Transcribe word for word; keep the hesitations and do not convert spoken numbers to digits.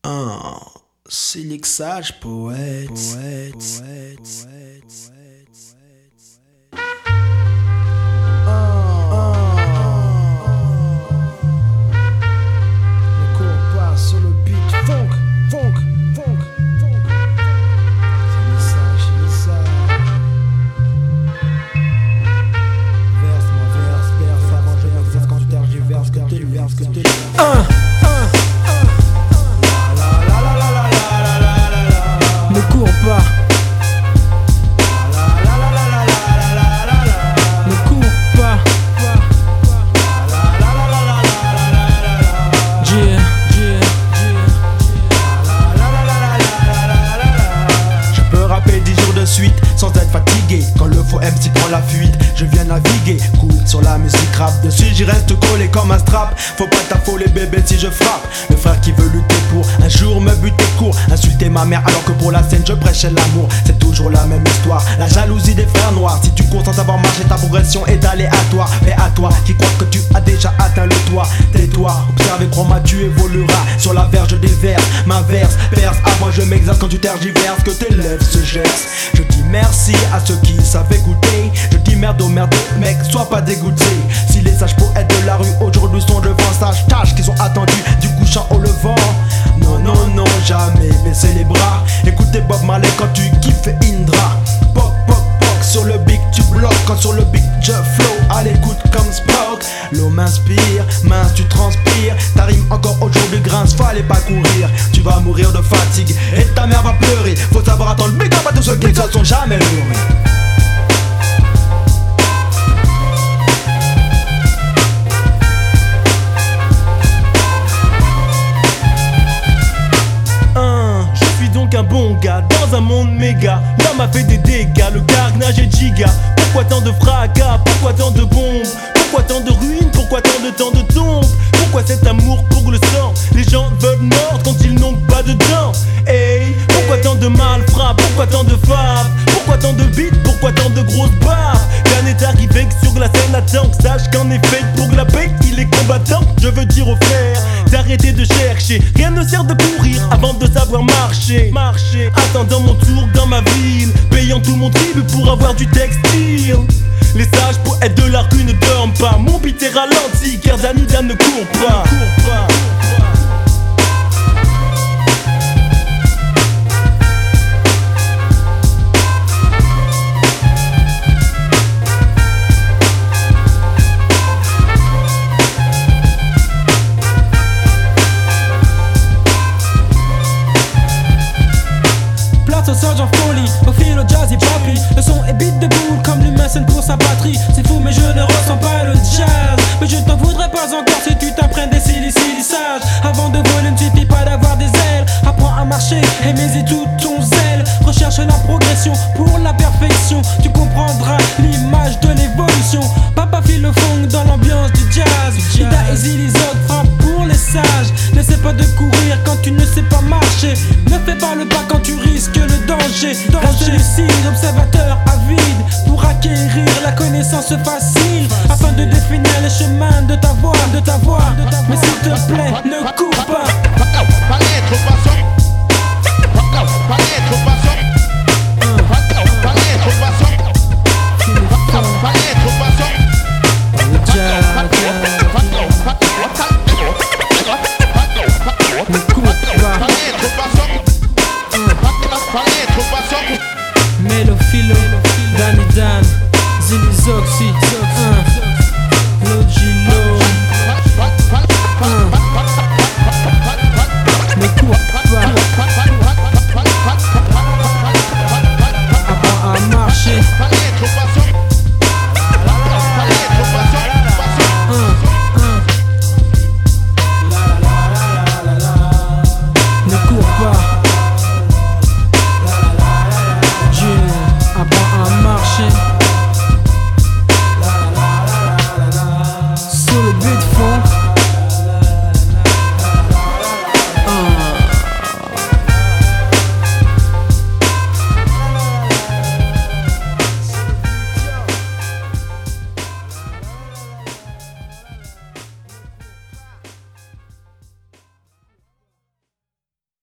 Un Silixage poète, poète, poète, poète. Le cours passe sur le beat, funk, funk, funk, funk. Silixage, silixage. Verse, moi verse, verse, avant je verse quand tu tergiverses, que tu verses, que tu un. Ne cours pas. Ne cours pas. Yeah, yeah, je peux rapper dix jours de suite sans être fatigué. Quand le faux M C prend la fuite, je viens naviguer. Cool sur la musique rap, dessus j'y reste collé comme un strap. Faut pas t'affoler bébé si je frappe. Le frère qui veut lutter pour un jour me buter court. Insulter ma mère alors que pour la scène je prêchais l'amour. C'est toujours la même histoire, la jalousie des frères noirs. Si tu cours sans savoir marcher, ta progression est aléatoire. Mais à toi qui crois que tu as déjà atteint le toit, tais-toi, observe et crois-moi tu évolueras. Sur la verge des vers, ma verse perce. Avant je m'exerce quand tu tergiverses, que tes lèvres se gercent. Je dis merci à ceux qui savent écouter. Je dis merde aux merdes mec, sois pas dégoûté. Si les sages poètes de la rue aujourd'hui sont devant, sache, tâche qu'ils sont attendus du couchant au levant. Non, non, non, jamais baisser les bras. Écoutez Bob Marley quand tu kiffes Indra. Poc, poc, poc, sur le beat tu bloques. Quand sur le beat je flow, à l'écoute comme Spock. L'eau m'inspire, mince tu transpires. Ta rime encore aujourd'hui grince, fallait pas courir. Tu vas mourir de fatigue et ta mère va pleurer. Faut savoir attendre, big up à tous ceux qui ne se sont jamais leurrés. Un bon gars dans un monde méga. L'homme a fait des dégâts, le carnage est giga. Pourquoi tant de fracas, pourquoi tant de bombes? Pourquoi tant de ruines, pourquoi tant de temps de tombes? Pourquoi cet amour pour le sang? Les gens veulent mordre quand ils n'ont pas de dents. Hey, pourquoi tant de malfrats, pourquoi tant de faves? Pourquoi tant de beats, pourquoi tant de grosses barres? Qu'un est arrivé que sur la scène attend, que sache qu'en effet pour la paix il est combattant. Je veux dire aux frères d'arrêter de chercher, rien ne sert de courir avant de savoir marcher. Marcher, attendant mon tour dans ma ville, payant tout mon tribut pour avoir du textile. Les sages poètes de la rue ne dorment pas, mon beat est ralenti car Danida ne court pas. Ne court pas. Au surge en folie, au fil au jazz et papi. Le son est beat de boule comme l'humain scène pour sa patrie. C'est fou mais je ne ressens pas le jazz. Mais je t'en voudrais pas encore si tu t'apprends des silicilisages. Avant de voler ne suffit pas d'avoir des ailes. Apprends à marcher et mets-y tout ton zèle. Recherche la progression pour la perfection. Tu comprendras l'image de l'évolution. Papa file le funk dans l'ambiance du jazz. Ida et Zilly frappe pour les sages. N'essaie pas de courir quand tu ne sais pas marcher. Ne fais pas le pas quand tu risques le danger. Reste lucide, observateur avide pour acquérir la connaissance facile afin de définir les chemins de ta voix, de ta voix. Mais s'il te plaît, ne cours